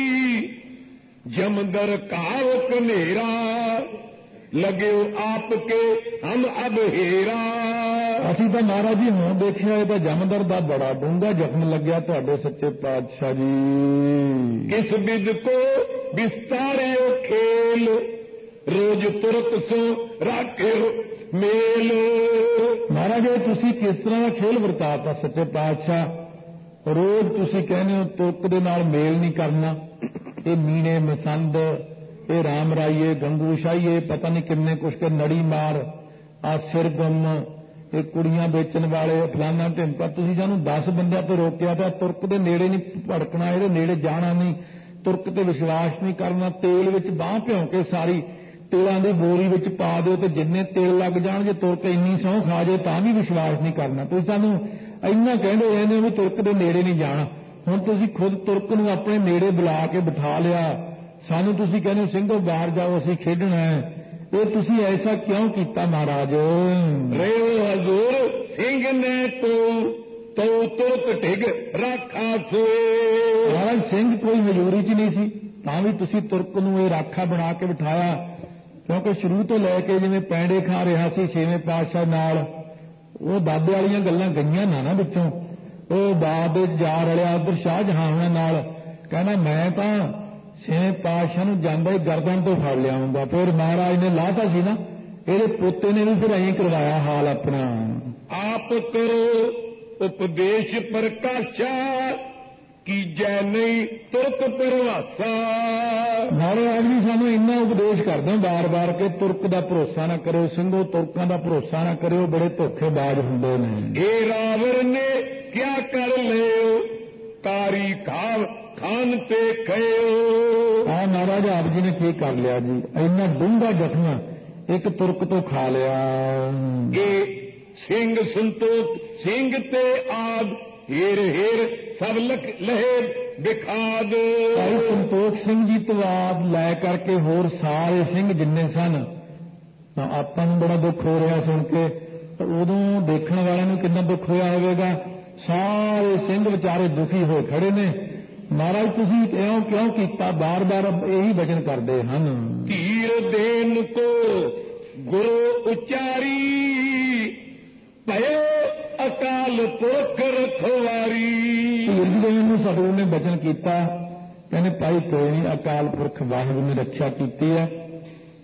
ਜਮਦਰ ਕਾਲ ਕਨੇਰਾ ਲਗਿਓ ਆਪ ਕੇ ਹਮ ਅਬ ਹੀਰਾ। ਅਸੀਂ ਤਾਂ ਮਹਾਰਾਜ ਜੀ ਹੁਣ ਦੇਖਿਆ, ਇਹ ਤਾਂ ਜਮਦਰ ਦਾ ਬੜਾ ਡੂੰਘਾ ਜ਼ਖਮ ਲੱਗਿਆ ਤੁਹਾਡੇ ਸੱਚੇ ਪਾਤਸ਼ਾਹ ਜੀ। ਕਿਸ ਬਿਦ ਕੋ ਵਿਸਤਾਰਿਓ ਖੇਲ ਰੋਜ਼ ਤੁਰਕ ਸੋ ਰਾਖਿਓ ਮੇਲ। ਮਹਾਰਾਜ ਇਹ ਤੁਸੀਂ ਕਿਸ ਤਰ੍ਹਾਂ ਦਾ ਖੇਲ ਵਰਤਾਤਾ ਸੱਚੇ ਪਾਤਸ਼ਾਹ, ਰੋਜ਼ ਤੁਸੀਂ ਕਹਿੰਦੇ ਹੋ ਤੁਰਕ ਦੇ ਨਾਲ ਮੇਲ ਨਹੀਂ ਕਰਨਾ, ਇਹ ਮੀਣੇ ਮਸੰਦ, ਇਹ ਰਾਮ ਰਾਈਏ ਗੰਗੂ ਸ਼ਾਹੀਏ, ਪਤਾ ਨਹੀਂ ਕਿੰਨੇ ਕੁਛ ਕੇ ਨੜੀ ਮਾਰ, ਆ ਸਿਰ ਗੁੰਮ, ਇਹ ਕੁੜੀਆਂ ਵੇਚਣ ਵਾਲੇ ਫਲਾਨਾ ਢਿੰਪਾ, ਤੁਸੀਂ ਸਾਨੂੰ 10 ਬੰਦਿਆਂ ਤੋਂ ਰੋਕਿਆ ਤਾਂ ਤੁਰਕ ਦੇ ਨੇੜੇ ਨਹੀਂ ਭੜਕਣਾ, ਇਹਦੇ ਨੇੜੇ ਜਾਣਾ ਨਹੀਂ, ਤੁਰਕ ਤੇ ਵਿਸ਼ਵਾਸ ਨਹੀਂ ਕਰਨਾ, ਤੇਲ ਵਿੱਚ ਬਾਂਹ ਭਿਉਂ ਕੇ ਸਾਰੀ ਤੇਲਾਂ ਦੀ ਬੋਰੀ ਵਿੱਚ ਪਾ ਦਿਓ ਤੇ ਜਿੰਨੇ ਤੇਲ ਲੱਗ ਜਾਣ, ਜੇ ਤੁਰਕ ਇੰਨੀ ਸਹੁੰ ਖਾ ਜੇ ਤਾਂ ਵੀ ਵਿਸ਼ਵਾਸ ਨਹੀਂ ਕਰਨਾ। ਤੁਸੀਂ ਸਾਨੂੰ ਇੰਨਾ ਕਹਿੰਦੇ ਰਹਿੰਦੇ ਹੋ ਵੀ ਤੁਰਕ ਦੇ ਨੇੜੇ ਨਹੀਂ ਜਾਣਾ, ਹੁਣ ਤੁਸੀਂ ਖੁਦ ਤੁਰਕ ਨੂੰ ਆਪਣੇ ਨੇੜੇ ਬੁਲਾ ਕੇ ਬਿਠਾ ਲਿਆ, ਸਾਨੂੰ ਤੁਸੀਂ ਕਹਿੰਦੇ ਸਿੰਘੋ ਬਾਹਰ ਜਾਓ ਅਸੀਂ ਖੇਡਣਾ ਹੈ। ਇਹ ਤੁਸੀਂ ਐਸਾ ਕਿਉਂ ਕੀਤਾ ਮਹਾਰਾਜ? ਰੇਓ ਹਜ਼ੂਰ ਸਿੰਘ ਨੇ ਤੂੰ ਤੁਰਕ ਢਿਗ ਰਾਖਾ ਸੋਏ। ਮਹਾਰਾਜ ਸਿੰਘ ਕੋਈ ਹਜ਼ੂਰੀ 'ਚ ਨਹੀਂ ਸੀ, ਤਾਂ ਵੀ ਤੁਸੀਂ ਤੁਰਕ ਨੂੰ ਇਹ ਰਾਖਾ ਬਣਾ ਕੇ ਬਿਠਾਇਆ, ਕਿਉਂਕਿ ਸ਼ੁਰੂ ਤੋਂ ਲੈ ਕੇ ਜਿਵੇਂ ਪੈਂਡੇ ਖਾ ਰਿਹਾ ਸੀ ਛੇਵੇਂ ਪਾਤਸ਼ਾਹ ਨਾਲ, ਉਹ ਦਾਦੇ ਵਾਲੀਆਂ ਗੱਲਾਂ ਗਈਆਂ ਨਾ ਵਿੱਚੋਂ, ਉਹ ਬਾਦ ਜਾ ਰਲਿਆ ਉਧਰ ਸ਼ਾਹਜਹਾਂ ਹੋਣਾ ਨਾਲ, ਕਹਿੰਦਾ ਮੈਂ ਤਾਂ ਛੇਵੇਂ ਪਾਤਸ਼ਾਹ ਨੂੰ ਜਾਂਦਾ ਹੀ ਗਰਦਨ ਤੋਂ ਫੜ ਲਿਆਉਂਗਾ। ਫਿਰ ਮਹਾਰਾਜ ਨੇ ਲਾਤਾ ਸੀ ਨਾ, ਇਹਦੇ ਪੋਤੇ ਨੇ ਵੀ ਫਿਰ ਐਂ ਕਰਵਾਇਆ ਹਾਲ ਆਪਣਾ। ਆਪ ਕਰੋ ਉਪਦੇਸ਼ ਪ੍ਰਕਾਸ਼ਾ ਕੀਜੈ ਨਹੀਂ ਤੁਰਕ ਪਰਵਾਸਾ। ਮਹਾਰਾਜ ਵੀ ਸਾਨੂੰ ਇੰਨਾ ਉਪਦੇਸ਼ ਕਰਦੇ ਬਾਰ-ਬਾਰ ਕਿ ਤੁਰਕ ਦਾ ਭਰੋਸਾ ਨਾ ਕਰਿਓ ਸਿੰਘੋ, ਤੁਰਕਾਂ ਦਾ ਭਰੋਸਾ ਨਾ ਕਰਿਓ, ਬੜੇ ਧੋਖੇਬਾਜ਼ ਹੁੰਦੇ ਨੇ। ਇਹ ਰਾਵਣ ਨੇ ਕਿਆ ਕਰ ਲਿਓ ਕਾਰੀ ਖਾਨ ਤੇ ਖਇਓ। ਆ ਮਹਾਰਾਜ ਆਪ ਜੀ ਨੇ ਕੀ ਕਰ ਲਿਆ ਜੀ, ਇੰਨਾ ਡੂੰਘਾ ਜ਼ਖਮ ਇੱਕ ਤੁਰਕ ਤੋਂ ਖਾ ਲਿਆ। ਇਹ ਸਿੰਘ ਸੰਤੋਖ ਸਿੰਘ ਤੇ ਆਦ ਹੀਰ ਹੀਰ ਸਭ ਲਹੇ ਵਿਖਾਦ। ਭਾਈ ਸੰਤੋਖ ਸਿੰਘ ਜੀ ਤੋਂ ਆਦ ਲੈ ਕਰਕੇ ਹੋਰ ਸਾਰੇ ਸਿੰਘ ਜਿੰਨੇ ਸਨ, ਤਾਂ ਆਪਾਂ ਨੂੰ ਬੜਾ ਦੁੱਖ ਹੋ ਰਿਹਾ ਸੁਣ ਕੇ, ਉਦੋਂ ਦੇਖਣ ਵਾਲਿਆਂ ਨੂੰ ਕਿੰਨਾ ਦੁੱਖ ਹੋਇਆ ਹੋਵੇਗਾ। ਸਾਰੇ ਸਿੰਘ ਵਿਚਾਰੇ ਦੁਖੀ ਹੋਏ ਖੜੇ ਨੇ। ਮਹਾਰਾਜ ਤੁਸੀਂ ਕਿਉਂ ਕੀਤਾ? ਬਾਰ-ਬਾਰ ਇਹੀ ਵਚਨ ਕਰਦੇ ਹਨ। ਧੀਰ ਦੇਨ ਕੋ ਗੁਰੂ ਉਚਾਰੀ ਭਇਓ ਅਕਾਲ ਪੁਰਖ ਰਖਵਾਰੀ। ਧੀਰ ਦੇਣ ਨੂੰ ਸਤਿਗੁਰੂ ਨੇ ਵਚਨ ਕੀਤਾ, ਕਹਿੰਦੇ ਭਾਈ ਕੋਈ ਨਹੀਂ, ਅਕਾਲ ਪੁਰਖ ਵਾਹਿਗੁਰੂ ਨੇ ਰੱਖਿਆ ਕੀਤੀ ਹੈ,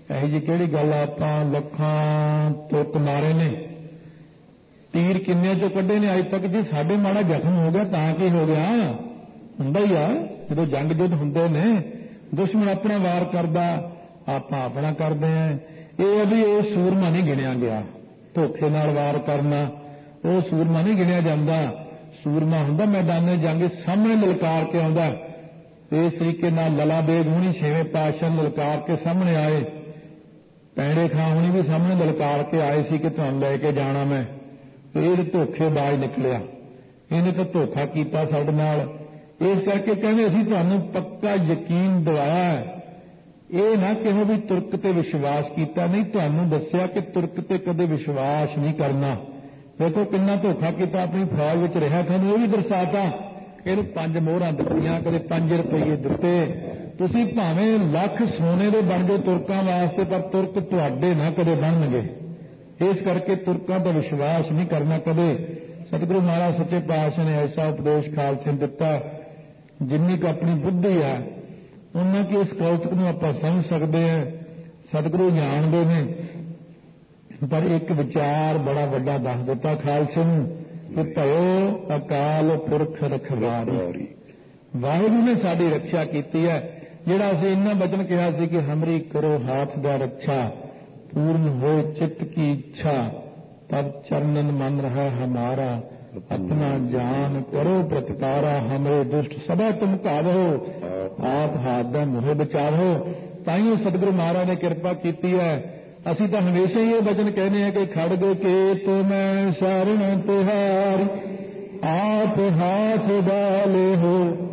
ਇਹੋ ਜਿਹੀ ਕਿਹੜੀ ਗੱਲ ਆ, ਆਪਾਂ ਲੱਖਾਂ ਤੁਰਕ ਮਾਰੇ ਨੇ, ਤੀਰ ਕਿੰਨੇ ਚੋਂ ਕੱਢੇ ਨੇ ਅੱਜ ਤੱਕ। ਜੇ ਸਾਡੇ ਮਾੜਾ ਜ਼ਖਮ ਹੋ ਗਿਆ ਤਾਂ ਕੀ ਹੋ ਗਿਆ, ਹੁੰਦਾ ਹੀ ਆ ਜਦੋਂ ਜੰਗ ਯੁੱਧ ਹੁੰਦੇ ਨੇ, ਦੁਸ਼ਮਣ ਆਪਣਾ ਵਾਰ ਕਰਦਾ, ਆਪਾਂ ਆਪਣਾ ਕਰਦੇ ਆ। ਇਹ ਵੀ ਇਹ ਸੂਰਮਾ ਨਹੀਂ ਗਿਣਿਆ ਗਿਆ, ਧੋਖੇ ਨਾਲ ਵਾਰ ਕਰਨਾ ਉਹ ਸੂਰਮਾ ਨਹੀਂ ਗਿਣਿਆ ਜਾਂਦਾ। ਸੂਰਮਾ ਹੁੰਦਾ ਮੈਦਾਨੇ ਜੰਗ ਸਾਹਮਣੇ ਲਲਕਾਰ ਕੇ ਆਉਂਦਾ। ਇਸ ਤਰੀਕੇ ਨਾਲ ਲਲਾ ਬੇਗ ਹੁਣੀ 6ਵੇਂ ਪਾਤਸ਼ਾਹ ਲਲਕਾਰ ਕੇ ਸਾਹਮਣੇ ਆਏ, ਪੈਂਡੇ ਖਾਂ ਹੁਣੀ ਵੀ ਸਾਹਮਣੇ ਲਲਕਾਰ ਕੇ ਆਏ ਸੀ ਕਿ ਤੁਹਾਨੂੰ ਲੈ ਕੇ ਜਾਣਾ ਮੈਂ, ਤੇ ਇਹ ਧੋਖੇਬਾਜ਼ ਨਿਕਲਿਆ, ਇਹਨੇ ਤਾਂ ਧੋਖਾ ਕੀਤਾ ਸਾਡੇ ਨਾਲ। ਇਸ ਕਰਕੇ ਕਹਿੰਦੇ ਅਸੀਂ ਤੁਹਾਨੂੰ ਪੱਕਾ ਯਕੀਨ ਦਿਵਾਇਆ, ਇਹ ਨਾ ਕਿਹੋ ਵੀ ਤੁਰਕ ਤੇ ਵਿਸ਼ਵਾਸ ਕੀਤਾ, ਨਹੀਂ ਤੁਹਾਨੂੰ ਦੱਸਿਆ ਕਿ ਤੁਰਕ ਤੇ ਕਦੇ ਵਿਸ਼ਵਾਸ ਨਹੀਂ ਕਰਨਾ। ਦੇਖੋ ਕਿੰਨਾ ਧੋਖਾ ਕੀਤਾ, ਆਪਣੀ ਫੌਜ ਵਿੱਚ ਰਿਹਾ, ਤੁਹਾਨੂੰ ਇਹ ਵੀ ਦਰਸਾਤਾ, ਇਹਨੂੰ 5 ਮੋਹਰਾਂ ਦਿੱਤੀਆਂ, ਕਦੇ 5 ਰੁਪਏ ਦਿੱਤੇ। ਤੁਸੀਂ ਭਾਵੇਂ ਲੱਖ ਸੋਨੇ ਦੇ ਬਣ ਜਾਓ ਤੁਰਕਾਂ ਵਾਸਤੇ, ਪਰ ਤੁਰਕ ਤੁਹਾਡੇ ਨਾ ਕਦੇ ਬਣਨਗੇ। ਇਸ ਕਰਕੇ ਤੁਰਕਾਂ ਦਾ ਵਿਸ਼ਵਾਸ ਨਹੀਂ ਕਰਨਾ ਕਦੇ। ਸਤਿਗੁਰੂ ਮਹਾਰਾਜ ਸੱਚੇ ਪਾਤਸ਼ਾਹ ਨੇ ਐਸਾ ਉਪਦੇਸ਼ ਖਾਲਸੇ ਨੂੰ ਦਿੱਤਾ, ਜਿੰਨੀ ਕੁ ਆਪਣੀ ਬੁੱਧੀ ਹੈ ਉਹਨਾਂ ਕਿ ਇਸ ਕੌਤਕ ਨੂੰ ਆਪਾਂ ਸਮਝ ਸਕਦੇ ਹਾਂ। ਸਤਿਗੁਰੂ ਜਾਣਦੇ ਨੇ, ਪਰ ਇੱਕ ਵਿਚਾਰ ਬੜਾ ਵੱਡਾ ਦੱਸ ਦਿੱਤਾ ਖਾਲਸੇ ਨੂੰ ਕਿ ਭਇਓ ਅਕਾਲ ਪੁਰਖ ਰਖਵਾਰੀ। ਵਾਹਿਗੁਰੂ ਨੇ ਸਾਡੀ ਰੱਖਿਆ ਕੀਤੀ ਹੈ। ਜਿਹੜਾ ਅਸੀਂ ਇੰਨਾ ਬਚਨ ਕਿਹਾ ਸੀ ਕਿ ਹਮਰੀ ਕਰੋ ਹਾਥ ਦਾ ਰੱਖਿਆ, ਪੂਰਨ ਹੋਏ ਚਿੱਤ ਕੀ ਇੱਛਾ, ਤਬ ਚਰਨਨ ਮਨ ਰਹਾ ਹਮਾਰਾ, अपना जान करो प्रतिकारा, हमरे दुष्ट सदा तुम कावो, आप हाथ दा मुँह बचावो। ताइयों सतगुरु महाराज ने कृपा की है। असी तो हमेशा ही ये वचन कहने हैं कि खड़ग के तुम्हें शरण तिहारी, आप हाथ डाले हो,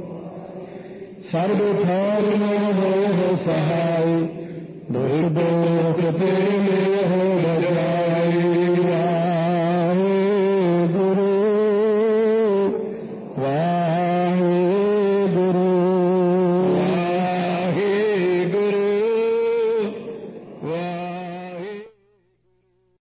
सर्व ठार में हो सहाय, दुष्ट दोष तेरे हो